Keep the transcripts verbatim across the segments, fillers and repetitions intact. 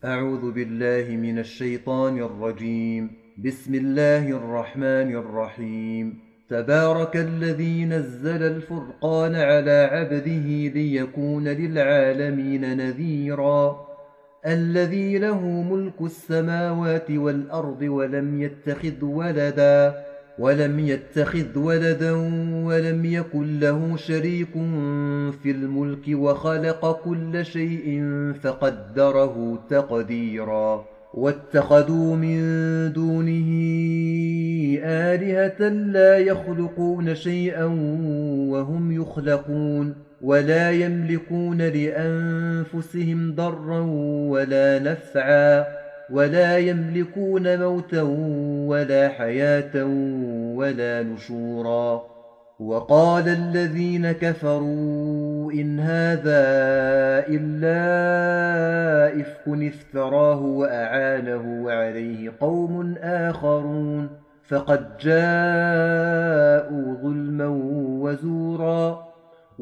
أعوذ بالله من الشيطان الرجيم. بسم الله الرحمن الرحيم. تبارك الذي نزل الفرقان على عبده ليكون للعالمين نذيرا. الذي له ملك السماوات والأرض ولم يتخذ ولدا ولم يتخذ ولدا ولم يكن له شريك في الملك وخلق كل شيء فقدره تقديرا. واتخذوا من دونه آلهة لا يخلقون شيئا وهم يخلقون ولا يملكون لأنفسهم ضرا ولا نفعا ولا يملكون موتا ولا حياة ولا نشورا. وقال الذين كفروا إن هذا إلا إفك افتراه وأعانه عليه قوم آخرون فقد جاءوا ظلما وزورا.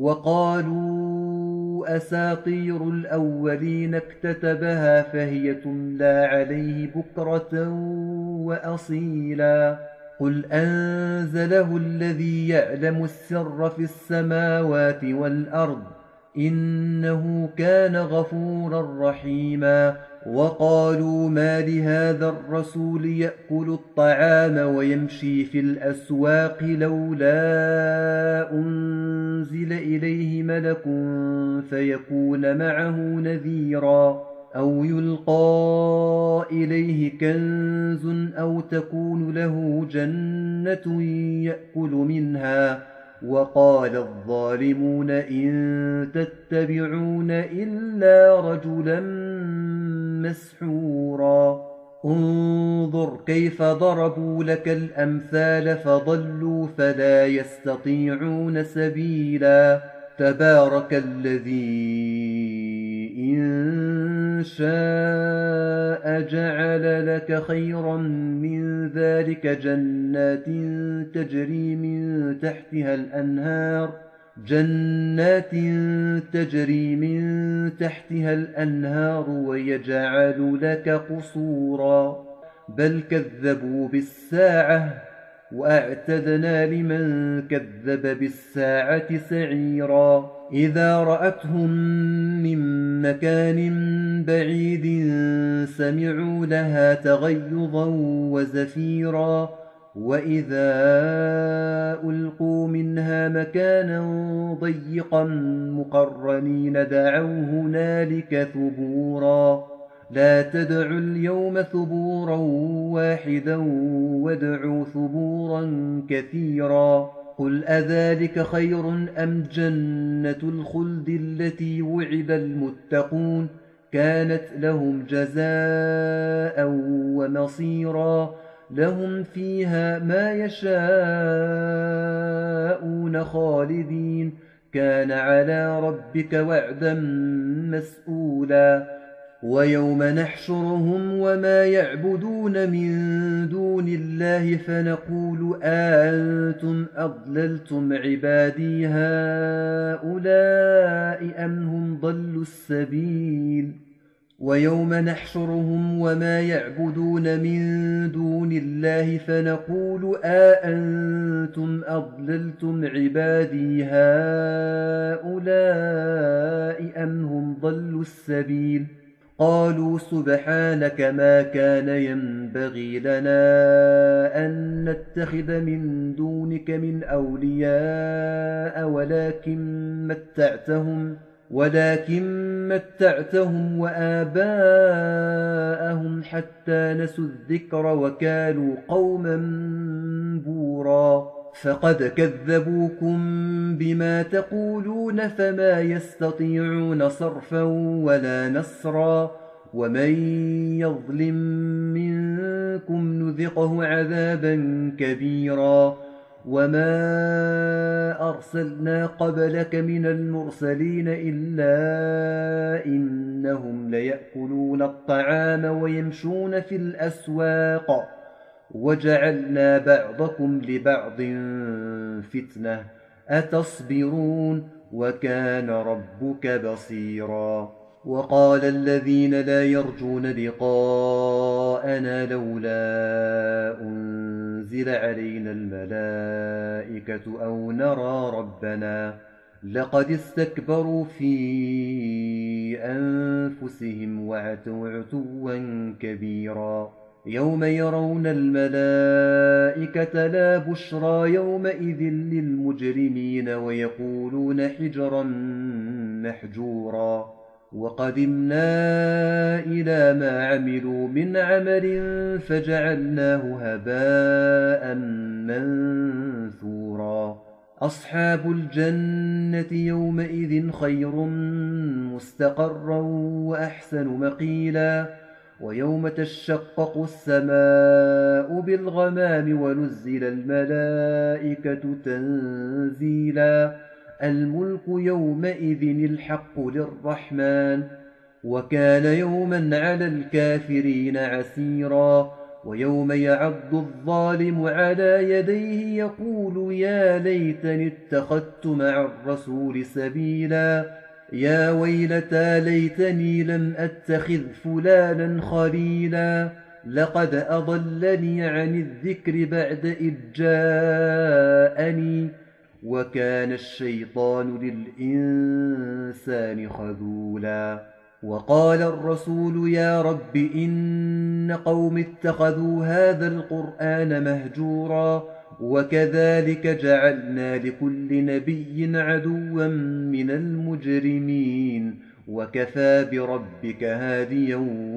وقالوا أساطير الأولين اكتتبها فهي تملى عليه بكرة وأصيلا. قل أنزله الذي يعلم السر في السماوات والأرض إنه كان غفورا رحيما. وقالوا ما لهذا الرسول يأكل الطعام ويمشي في الأسواق لولا أنزل إليه ملك فيكون معه نذيرا أو يلقى إليه كنز أو تكون له جنة يأكل منها. وقال الظالمون إن تتبعون إلا رجلا مسحورا. انظر كيف ضربوا لك الأمثال فضلوا فلا يستطيعون سبيلا. تبارك الذي إن شاء جعل لك خيرا من ذلك جنات تجري من تحتها الأنهار جنات تجري من تحتها الأنهار ويجعل لك قصورا. بل كذبوا بالساعة وأعتدنا لمن كذب بالساعة سعيرا. إذا رأتهم من مكان بعيد سمعوا لها تغيظا وزفيرا. وإذا ألقوا منها مكانا ضيقا مقرنين دعوا هنالك ثبورا. لا تدعوا اليوم ثبورا واحدا وادعوا ثبورا كثيرا. قل أذلك خير أم جنة الخلد التي وعد المتقون كانت لهم جزاء ومصيرا. لهم فيها ما يشاءون خالدين كان على ربك وعدا مسئولا. ويوم نحشرهم وما يعبدون من دون الله فنقول أأنتم أضللتم عبادي هؤلاء أم هم ضلوا السبيل. ويوم نحشرهم وما يعبدون من دون الله فنقول أأنتم أضللتم عبادي هؤلاء أم هم ضلوا السبيل. قالوا سبحانك ما كان ينبغي لنا أن نتخذ من دونك من أولياء ولكن متعتهم ولكن متعتهم وآباءهم حتى نسوا الذكر وكانوا قوما بورا. فقد كذبوكم بما تقولون فما يستطيعون صرفا ولا نصرا. ومن يظلم منكم نذقه عذابا كبيرا. وما أرسلنا قبلك من المرسلين إلا إنهم ليأكلون الطعام ويمشون في الأسواق وجعلنا بعضكم لبعض فتنة أتصبرون وكان ربك بصيرا. وقال الذين لا يرجون لقاءنا لولا أنزل علينا الملائكة أو نرى ربنا لقد استكبروا في أنفسهم وعتوا عتوا كبيرا يوم يرون الملائكة لا بشرى يومئذ للمجرمين ويقولون حجرا محجورا وقدمنا إلى ما عملوا من عمل فجعلناه هباء منثورا أصحاب الجنة يومئذ خير مستقرا وأحسن مقيلا ويوم تشقق السماء بالغمام ونزل الملائكة تنزيلا الملك يومئذ الحق للرحمن وكان يوما على الكافرين عسيرا ويوم يعض الظالم على يديه يقول يا ليتني اتخذت مع الرسول سبيلا يا ويلتى ليتني لم أتخذ فلانا خليلا لقد أضلني عن الذكر بعد إذ جاءني وكان الشيطان للإنسان خذولا وقال الرسول يا رب إن قوم اتخذوا هذا القرآن مهجورا وكذلك جعلنا لكل نبي عدوا من المجرمين وكفى بربك هاديا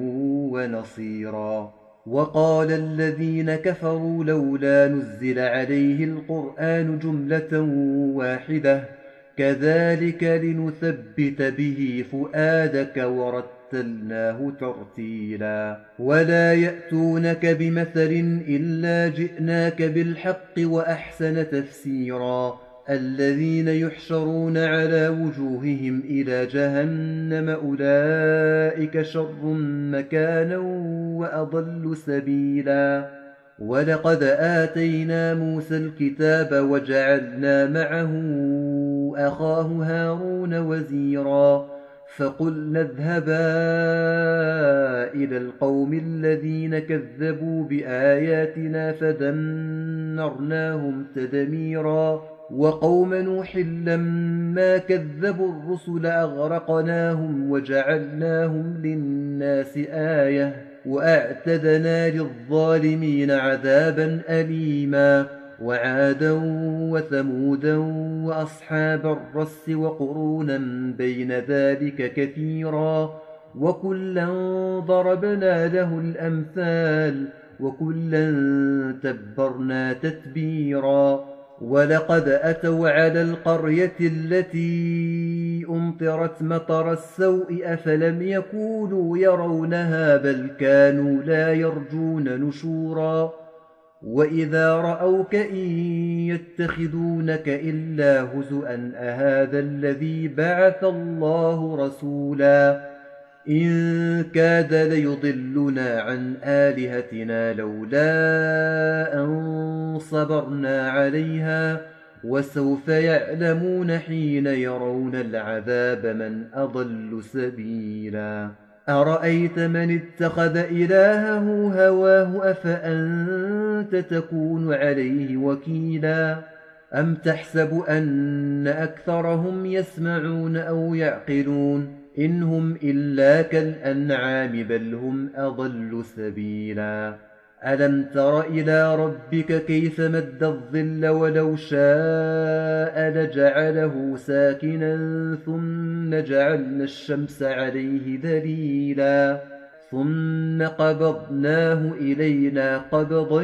ونصيرا وقال الذين كفروا لولا نزل عليه القرآن جملة واحدة كذلك لنثبت به فؤادك ورتلناه ترتيلا ولا يأتونك بمثل إلا جئناك بالحق وأحسن تفسيرا الذين يحشرون على وجوههم إلى جهنم أولئك شر مكانا وأضل سبيلا ولقد آتينا موسى الكتاب وجعلنا معه أخاه هارون وزيرا فقلنا اذهبا إلى القوم الذين كذبوا بآياتنا فدمرناهم تدميرا وقوم نوح لما كذبوا الرسل أغرقناهم وجعلناهم للناس آية وأعتدنا للظالمين عذابا أليما وعادا وثمودا وأصحاب الرس وقرونا بين ذلك كثيرا وكلا ضربنا له الأمثال وكلا تبرنا تتبيرا ولقد أتوا على القرية التي أمطرت مطر السوء أفلم يكونوا يرونها بل كانوا لا يرجون نشورا وإذا رأوك إن يتخذونك إلا هزؤا أهذا الذي بعث الله رسولا إن كاد ليضلنا عن آلهتنا لولا أن صبرنا عليها وسوف يعلمون حين يرون العذاب من أضل سبيلا أرأيت من اتخذ إلهه هواه أفأنت تكون عليه وكيلا أم تحسب أن أكثرهم يسمعون أو يعقلون إن هم إلا كالأنعام بل هم أضل سبيلا ألم تر إلى ربك كيف مد الظل ولو شاء لجعله ساكنا ثم جعلنا الشمس عليه دليلا ثم قبضناه إلينا قبضا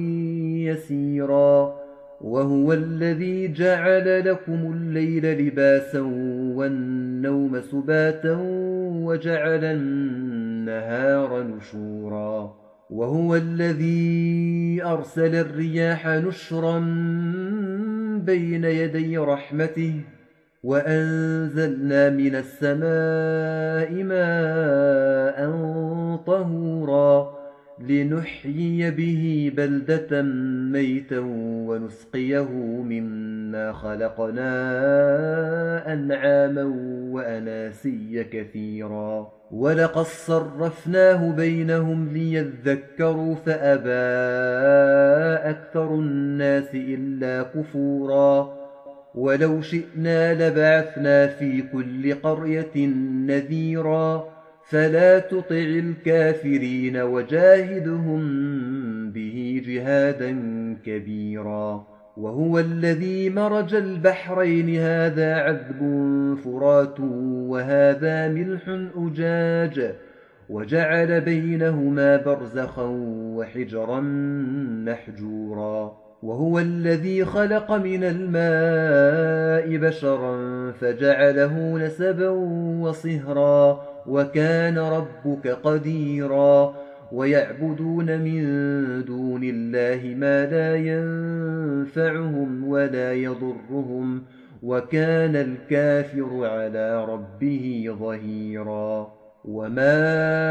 يسيرا وهو الذي جعل لكم الليل لباسا والنوم سباتا وجعل النهار نشورا وهو الذي أرسل الرياح نشرا بين يدي رحمته وأنزلنا من السماء ماء طهورا لنحيي به بلدة ميتا ونسقيه مما خلقنا أنعاما وأناسي كثيرا ولقد صرفناه بينهم ليذكروا فأبى أكثر الناس إلا كفورا ولو شئنا لبعثنا في كل قرية نذيرا فلا تطع الكافرين وجاهدهم به جهادا كبيرا وهو الذي مرج البحرين هذا عذب فرات وهذا ملح أجاج وجعل بينهما برزخا وحجرا محجورا وهو الذي خلق من الماء بشرا فجعله نسبا وصهرا وكان ربك قديرا ويعبدون من دون الله ما لا ينفعهم ولا يضرهم وكان الكافر على ربه ظهيرا وما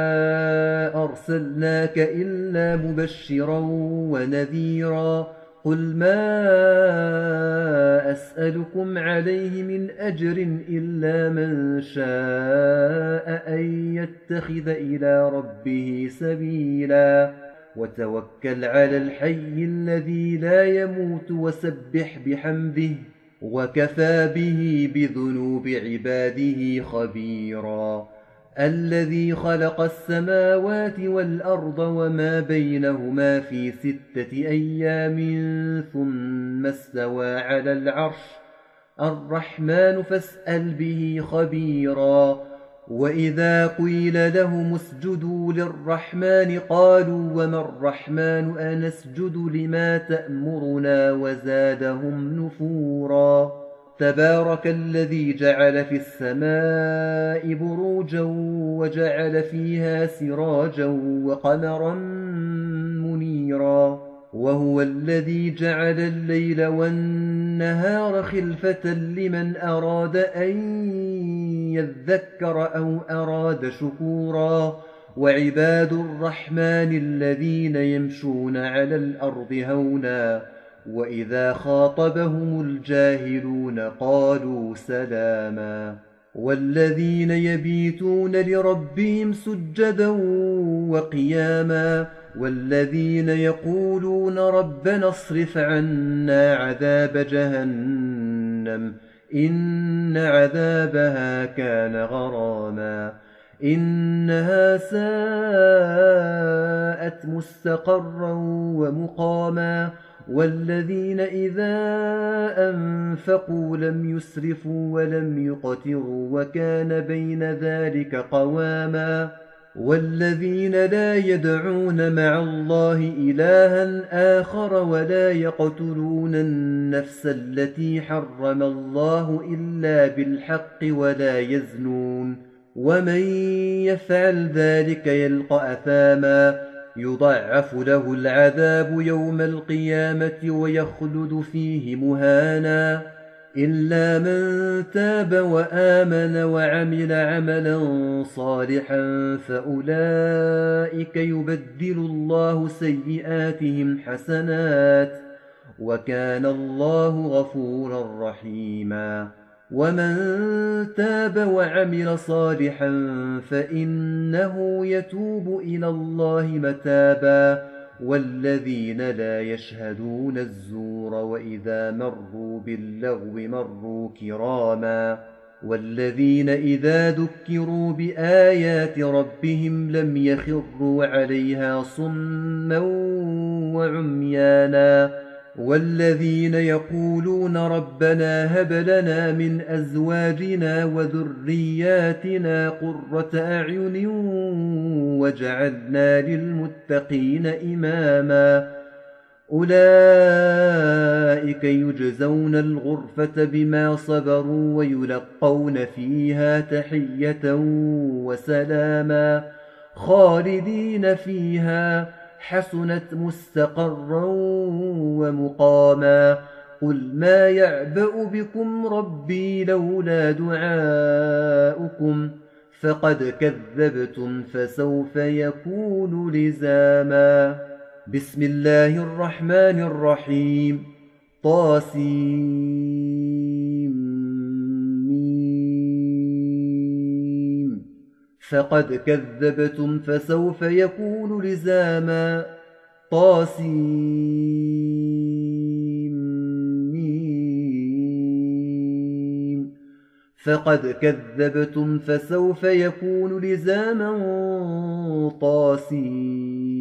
أرسلناك إلا مبشرا ونذيرا قل ما أسألكم عليه من أجر إلا من شاء أن يتخذ إلى ربه سبيلا وتوكل على الحي الذي لا يموت وسبح بحمده وكفى به بذنوب عباده خبيرا الذي خلق السماوات والأرض وما بينهما في ستة أيام ثم استوى على العرش الرحمن فاسأل به خبيرا وإذا قيل لهم اسجدوا للرحمن قالوا وما الرحمن أنسجد لما تأمرنا وزادهم نفورا تبارك الذي جعل في السماء بروجا وجعل فيها سراجا وقمرا منيرا وهو الذي جعل الليل والنهار خلفة لمن أراد أن يذكر أو أراد شكورا وعباد الرحمن الذين يمشون على الأرض هونا وإذا خاطبهم الجاهلون قالوا سلاما والذين يبيتون لربهم سجدا وقياما والذين يقولون ربنا اصرف عنا عذاب جهنم إن عذابها كان غراما إنها ساءت مستقرا ومقاما والذين إذا أنفقوا لم يسرفوا ولم يقتروا وكان بين ذلك قواما والذين لا يدعون مع الله إلها آخر ولا يقتلون النفس التي حرم الله إلا بالحق ولا يزنون ومن يفعل ذلك يلقى أثاما يضعف له العذاب يوم القيامة ويخلد فيه مهانا إلا من تاب وآمن وعمل عملا صالحا فأولئك يبدل الله سيئاتهم حسنات وكان الله غفورا رحيما ومن تاب وعمل صالحا فإنه يتوب إلى الله متابا والذين لا يشهدون الزور وإذا مروا باللغو مروا كراما والذين إذا ذكروا بآيات ربهم لم يخروا عليها صما وعميانا والذين يقولون ربنا هب لنا من أزواجنا وذرياتنا قرة أعين واجعلنا للمتقين إماما أولئك يجزون الغرفة بما صبروا ويلقون فيها تحية وسلاما خالدين فيها حسنت مستقرا ومقاما قل ما يعبأ بكم ربي لولا دعاؤكم فقد كذبتم فسوف يكون لزاما بسم الله الرحمن الرحيم طاسيم فقد كذبتم فسوف يكون لزاما طاسيم فقد كذبتم فسوف يكون لزاما طاسيم